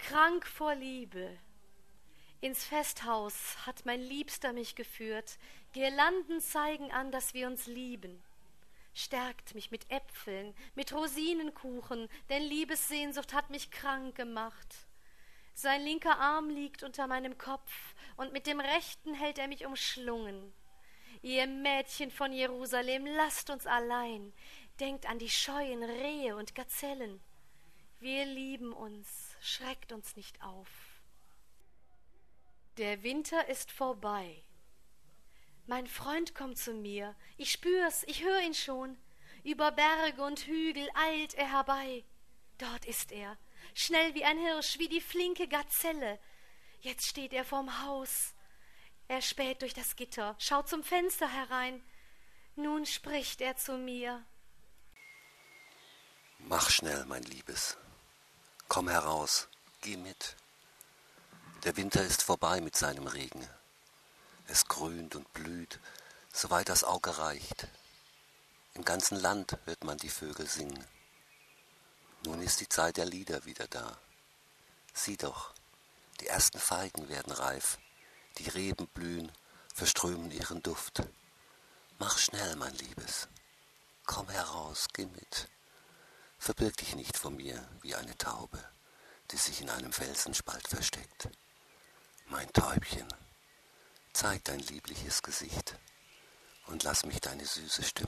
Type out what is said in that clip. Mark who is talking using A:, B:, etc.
A: krank vor Liebe. Ins Festhaus hat mein Liebster mich geführt. Girlanden zeigen an, dass wir uns lieben. Stärkt mich mit Äpfeln, mit Rosinenkuchen, denn Liebessehnsucht hat mich krank gemacht. Sein linker Arm liegt unter meinem Kopf, und mit dem rechten hält er mich umschlungen. Ihr Mädchen von Jerusalem, lasst uns allein, denkt an die scheuen Rehe und Gazellen. Wir lieben uns, schreckt uns nicht auf. Der Winter ist vorbei. Mein Freund kommt zu mir, ich spür's, ich hör ihn schon. Über Berge und Hügel eilt er herbei. Dort ist er, schnell wie ein Hirsch, wie die flinke Gazelle. Jetzt steht er vorm Haus. Er späht durch das Gitter, schaut zum Fenster herein. Nun spricht er zu mir.
B: Mach schnell, mein Liebes. Komm heraus, geh mit. Der Winter ist vorbei mit seinem Regen. Es grünt und blüht, soweit das Auge reicht. Im ganzen Land hört man die Vögel singen. Nun ist die Zeit der Lieder wieder da. Sieh doch, die ersten Feigen werden reif. Die Reben blühen, verströmen ihren Duft. Mach schnell, mein Liebes. Komm heraus, geh mit. Verbirg dich nicht vor mir wie eine Taube, die sich in einem Felsenspalt versteckt. Mein Täubchen, zeig dein liebliches Gesicht und lass mich deine süße Stimme